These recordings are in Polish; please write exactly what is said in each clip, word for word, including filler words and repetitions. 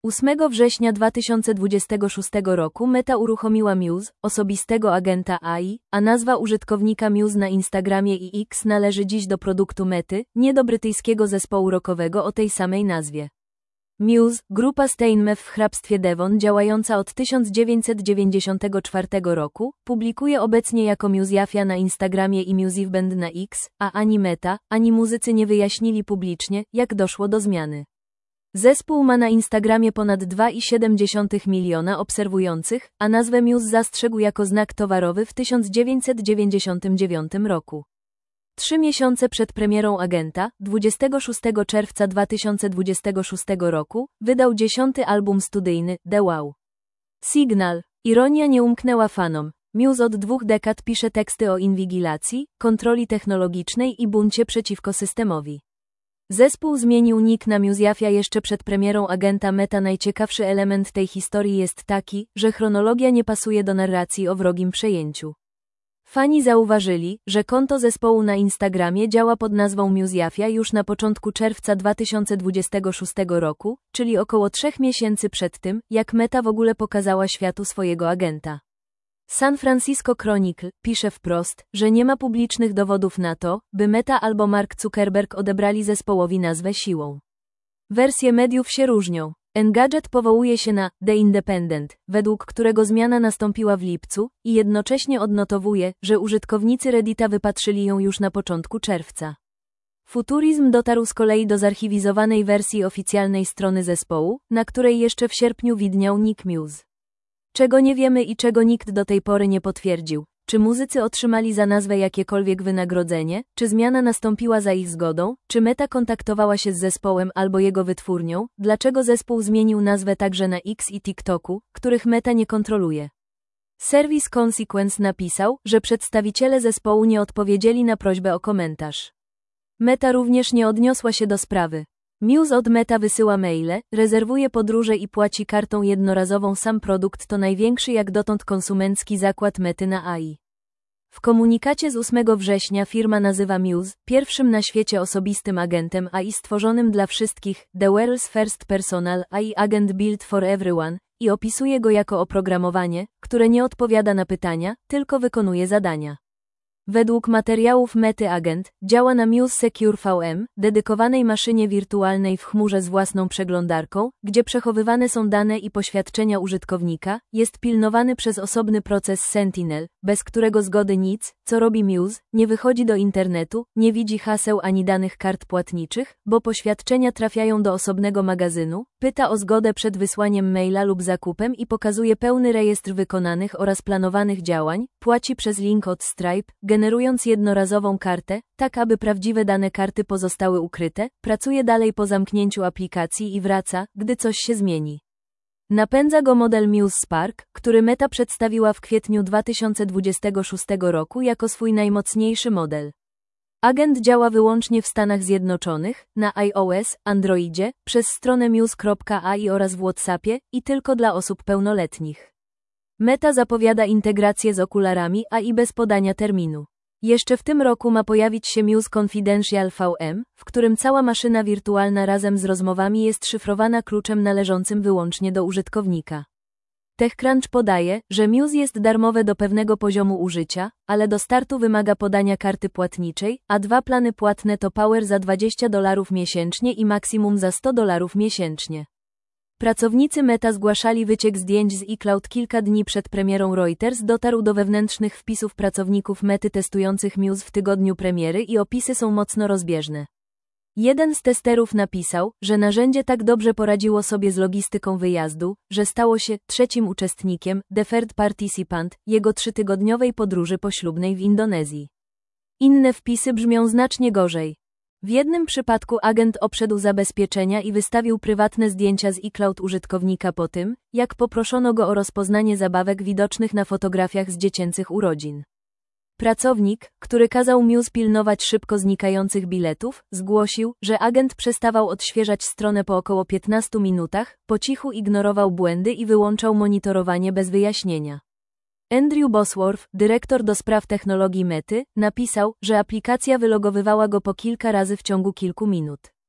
ósmego września dwa tysiące dwudziestego szóstego roku Meta uruchomiła Muse, osobistego agenta A I, a nazwa użytkownika Muse na Instagramie i X należy dziś do produktu Mety, nie do brytyjskiego zespołu rockowego o tej samej nazwie. Muse, grupa Steinmew w hrabstwie Devon działająca od tysiąc dziewięćset dziewięćdziesiątego czwartego roku, publikuje obecnie jako Musejafia na Instagramie i Musicband na X, a ani Meta, ani muzycy nie wyjaśnili publicznie, jak doszło do zmiany. Zespół ma na Instagramie ponad dwa i siedem dziesiątych miliona obserwujących, a nazwę Muse zastrzegł jako znak towarowy w tysiąc dziewięćset dziewięćdziesiątym dziewiątym roku. Trzy miesiące przed premierą agenta, dwudziestego szóstego czerwca dwa tysiące dwudziestego szóstego roku, wydał dziesiąty album studyjny, The Wow. Signal. Ironia nie umknęła fanom. Muse od dwóch dekad pisze teksty o inwigilacji, kontroli technologicznej i buncie przeciwko systemowi. Zespół zmienił nick na Musejafia jeszcze przed premierą agenta Meta. Najciekawszy element tej historii jest taki, że chronologia nie pasuje do narracji o wrogim przejęciu. Fani zauważyli, że konto zespołu na Instagramie działa pod nazwą Musejafia już na początku czerwca dwa tysiące dwudziestego szóstego roku, czyli około trzech miesięcy przed tym, jak Meta w ogóle pokazała światu swojego agenta. San Francisco Chronicle pisze wprost, że nie ma publicznych dowodów na to, by Meta albo Mark Zuckerberg odebrali zespołowi nazwę siłą. Wersje mediów się różnią. Engadget powołuje się na The Independent, według którego zmiana nastąpiła w lipcu, i jednocześnie odnotowuje, że użytkownicy Reddita wypatrzyli ją już na początku czerwca. Futurizm dotarł z kolei do zarchiwizowanej wersji oficjalnej strony zespołu, na której jeszcze w sierpniu widniał nick Muse. Czego nie wiemy i czego nikt do tej pory nie potwierdził. Czy muzycy otrzymali za nazwę jakiekolwiek wynagrodzenie, czy zmiana nastąpiła za ich zgodą, czy Meta kontaktowała się z zespołem albo jego wytwórnią, dlaczego zespół zmienił nazwę także na X i TikToku, których Meta nie kontroluje. Serwis Consequence napisał, że przedstawiciele zespołu nie odpowiedzieli na prośbę o komentarz. Meta również nie odniosła się do sprawy. Muse od Meta wysyła maile, rezerwuje podróże i płaci kartą jednorazową. Sam produkt to największy jak dotąd konsumencki zakład Mety na A I. W komunikacie z ósmego września firma nazywa Muse pierwszym na świecie osobistym agentem A I stworzonym dla wszystkich, The World's First Personal A I Agent Built for Everyone, i opisuje go jako oprogramowanie, które nie odpowiada na pytania, tylko wykonuje zadania. Według materiałów Mety agent działa na Muse Secure V M, dedykowanej maszynie wirtualnej w chmurze z własną przeglądarką, gdzie przechowywane są dane i poświadczenia użytkownika, jest pilnowany przez osobny proces Sentinel, bez którego zgody nic, co robi Muse, nie wychodzi do internetu, nie widzi haseł ani danych kart płatniczych, bo poświadczenia trafiają do osobnego magazynu, pyta o zgodę przed wysłaniem maila lub zakupem i pokazuje pełny rejestr wykonanych oraz planowanych działań, płaci przez link od Stripe, generując jednorazową kartę, tak aby prawdziwe dane karty pozostały ukryte, pracuje dalej po zamknięciu aplikacji i wraca, gdy coś się zmieni. Napędza go model Muse Spark, który Meta przedstawiła w kwietniu dwa tysiące dwudziestego szóstego roku jako swój najmocniejszy model. Agent działa wyłącznie w Stanach Zjednoczonych, na iOS, Androidzie, przez stronę muse kropka a i oraz w WhatsAppie, i tylko dla osób pełnoletnich. Meta zapowiada integrację z okularami A I bez podania terminu. Jeszcze w tym roku ma pojawić się Muse Confidential V M, w którym cała maszyna wirtualna razem z rozmowami jest szyfrowana kluczem należącym wyłącznie do użytkownika. TechCrunch podaje, że Muse jest darmowe do pewnego poziomu użycia, ale do startu wymaga podania karty płatniczej, a dwa plany płatne to Power za dwadzieścia dolarów miesięcznie i Maximum za sto dolarów miesięcznie. Pracownicy Meta zgłaszali wyciek zdjęć z iCloud kilka dni przed premierą. Reuters dotarł do wewnętrznych wpisów pracowników Mety testujących Muse w tygodniu premiery i opisy są mocno rozbieżne. Jeden z testerów napisał, że narzędzie tak dobrze poradziło sobie z logistyką wyjazdu, że stało się trzecim uczestnikiem, deferred participant, jego trzytygodniowej podróży poślubnej w Indonezji. Inne wpisy brzmią znacznie gorzej. W jednym przypadku agent obszedł zabezpieczenia i wystawił prywatne zdjęcia z iCloud użytkownika po tym, jak poproszono go o rozpoznanie zabawek widocznych na fotografiach z dziecięcych urodzin. Pracownik, który kazał Muse pilnować szybko znikających biletów, zgłosił, że agent przestawał odświeżać stronę po około piętnastu minutach, po cichu ignorował błędy i wyłączał monitorowanie bez wyjaśnienia. Andrew Bosworth, dyrektor do spraw technologii Mety, napisał, że aplikacja wylogowywała go po kilka razy w ciągu kilku minut.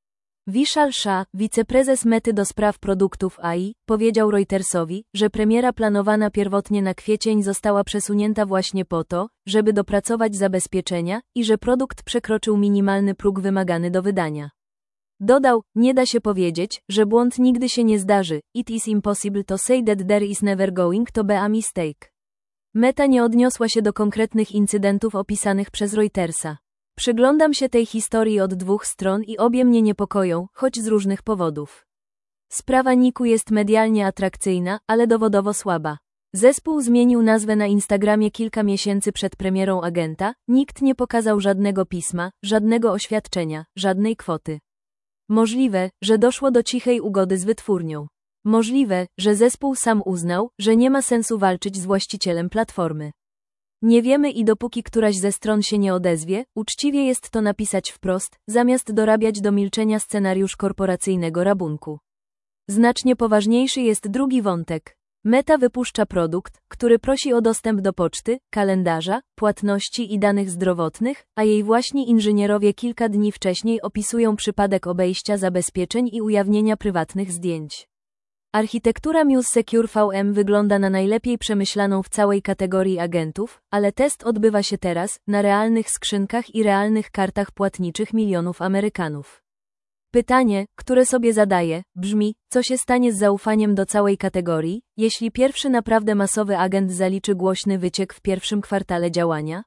Vishal Shah, wiceprezes Mety do spraw produktów A I, powiedział Reutersowi, że premiera planowana pierwotnie na kwiecień została przesunięta właśnie po to, żeby dopracować zabezpieczenia i że produkt przekroczył minimalny próg wymagany do wydania. Dodał, nie da się powiedzieć, że błąd nigdy się nie zdarzy. It is impossible to say that there is never going to be a mistake. Meta nie odniosła się do konkretnych incydentów opisanych przez Reutersa. Przyglądam się tej historii od dwóch stron i obie mnie niepokoją, choć z różnych powodów. Sprawa Niku jest medialnie atrakcyjna, ale dowodowo słaba. Zespół zmienił nazwę na Instagramie kilka miesięcy przed premierą agenta, nikt nie pokazał żadnego pisma, żadnego oświadczenia, żadnej kwoty. Możliwe, że doszło do cichej ugody z wytwórnią. Możliwe, że zespół sam uznał, że nie ma sensu walczyć z właścicielem platformy. Nie wiemy i dopóki któraś ze stron się nie odezwie, uczciwie jest to napisać wprost, zamiast dorabiać do milczenia scenariusz korporacyjnego rabunku. Znacznie poważniejszy jest drugi wątek. Meta wypuszcza produkt, który prosi o dostęp do poczty, kalendarza, płatności i danych zdrowotnych, a jej właśnie inżynierowie kilka dni wcześniej opisują przypadek obejścia zabezpieczeń i ujawnienia prywatnych zdjęć. Architektura Muse Secure V M wygląda na najlepiej przemyślaną w całej kategorii agentów, ale test odbywa się teraz, na realnych skrzynkach i realnych kartach płatniczych milionów Amerykanów. Pytanie, które sobie zadaję, brzmi, co się stanie z zaufaniem do całej kategorii, jeśli pierwszy naprawdę masowy agent zaliczy głośny wyciek w pierwszym kwartale działania?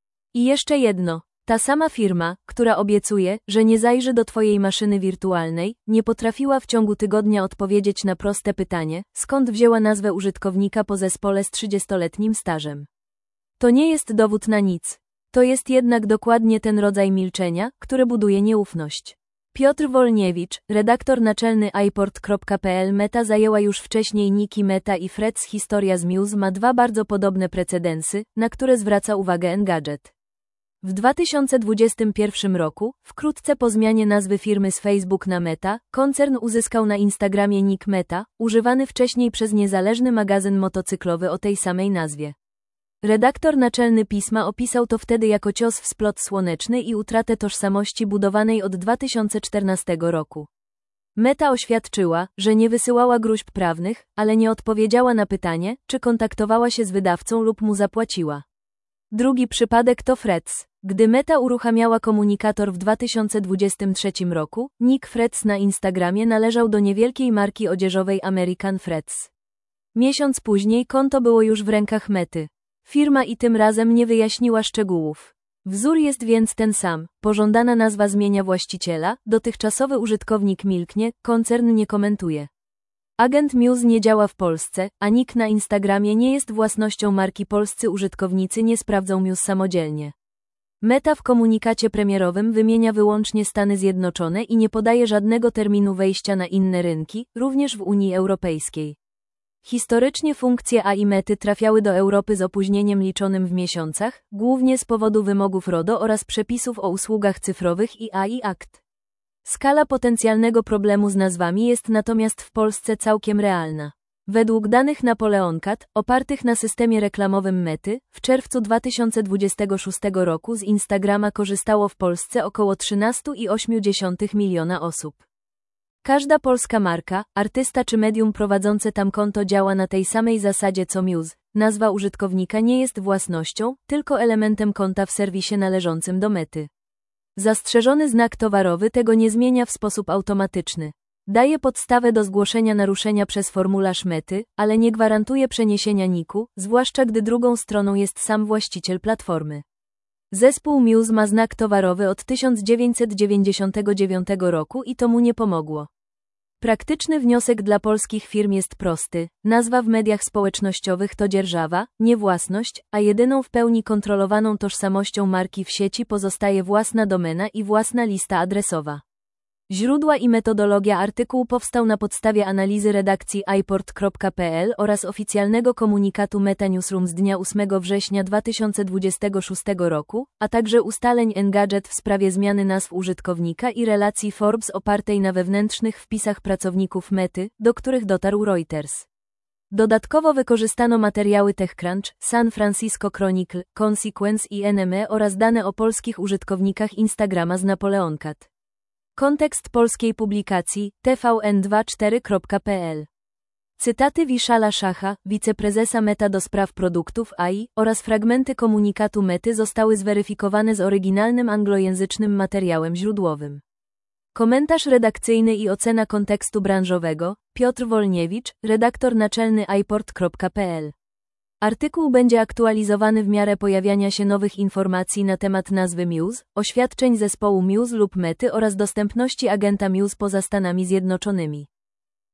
I jeszcze jedno. Ta sama firma, która obiecuje, że nie zajrzy do Twojej maszyny wirtualnej, nie potrafiła w ciągu tygodnia odpowiedzieć na proste pytanie, skąd wzięła nazwę użytkownika po zespole z trzydziestoletnim stażem. To nie jest dowód na nic. To jest jednak dokładnie ten rodzaj milczenia, które buduje nieufność. Piotr Wolniewicz, redaktor naczelny iPort kropka p l. Meta zajęła już wcześniej niki Meta i Freds. Historia z Muse ma dwa bardzo podobne precedensy, na które zwraca uwagę Engadget. W dwa tysiące dwudziestym pierwszym roku, wkrótce po zmianie nazwy firmy z Facebook na Meta, koncern uzyskał na Instagramie nick Meta, używany wcześniej przez niezależny magazyn motocyklowy o tej samej nazwie. Redaktor naczelny pisma opisał to wtedy jako cios w splot słoneczny i utratę tożsamości budowanej od dwa tysiące czternastego roku. Meta oświadczyła, że nie wysyłała gróźb prawnych, ale nie odpowiedziała na pytanie, czy kontaktowała się z wydawcą lub mu zapłaciła. Drugi przypadek to Freds. Gdy Meta uruchamiała komunikator w dwa tysiące dwudziestym trzecim roku, nick Freds na Instagramie należał do niewielkiej marki odzieżowej American Freds. Miesiąc później konto było już w rękach Mety. Firma i tym razem nie wyjaśniła szczegółów. Wzór jest więc ten sam, pożądana nazwa zmienia właściciela, dotychczasowy użytkownik milknie, koncern nie komentuje. Agent Muse nie działa w Polsce, a nick na Instagramie nie jest własnością marki. Polscy użytkownicy nie sprawdzą Muse samodzielnie. Meta w komunikacie premierowym wymienia wyłącznie Stany Zjednoczone i nie podaje żadnego terminu wejścia na inne rynki, również w Unii Europejskiej. Historycznie funkcje A I Mety trafiały do Europy z opóźnieniem liczonym w miesiącach, głównie z powodu wymogów RODO oraz przepisów o usługach cyfrowych i A I Act. Skala potencjalnego problemu z nazwami jest natomiast w Polsce całkiem realna. Według danych Napoleoncat, opartych na systemie reklamowym Mety, w czerwcu dwa tysiące dwudziestego szóstego roku z Instagrama korzystało w Polsce około trzynaście przecinek osiem miliona osób. Każda polska marka, artysta czy medium prowadzące tam konto działa na tej samej zasadzie co Muse. Nazwa użytkownika nie jest własnością, tylko elementem konta w serwisie należącym do Mety. Zastrzeżony znak towarowy tego nie zmienia w sposób automatyczny. Daje podstawę do zgłoszenia naruszenia przez formularz Mety, ale nie gwarantuje przeniesienia niku, zwłaszcza gdy drugą stroną jest sam właściciel platformy. Zespół Muse ma znak towarowy od tysiąc dziewięćset dziewięćdziesiątego dziewiątego roku i to mu nie pomogło. Praktyczny wniosek dla polskich firm jest prosty. Nazwa w mediach społecznościowych to dzierżawa, nie własność, a jedyną w pełni kontrolowaną tożsamością marki w sieci pozostaje własna domena i własna lista adresowa. Źródła i metodologia. Artykuł powstał na podstawie analizy redakcji iPort kropka p l oraz oficjalnego komunikatu Meta Newsroom z dnia ósmego września dwa tysiące dwudziestego szóstego roku, a także ustaleń Engadget w sprawie zmiany nazw użytkownika i relacji Forbes opartej na wewnętrznych wpisach pracowników Mety, do których dotarł Reuters. Dodatkowo wykorzystano materiały TechCrunch, San Francisco Chronicle, Consequence i N M E oraz dane o polskich użytkownikach Instagrama z Napoleoncat. Kontekst polskiej publikacji T V N dwadzieścia cztery kropka p l. Cytaty Vishala Shaha, wiceprezesa Meta do spraw produktów A I, oraz fragmenty komunikatu Mety zostały zweryfikowane z oryginalnym anglojęzycznym materiałem źródłowym. Komentarz redakcyjny i ocena kontekstu branżowego, Piotr Wolniewicz, redaktor naczelny iPort kropka p l. Artykuł będzie aktualizowany w miarę pojawiania się nowych informacji na temat nazwy Muse, oświadczeń zespołu Muse lub Mety oraz dostępności agenta Muse poza Stanami Zjednoczonymi.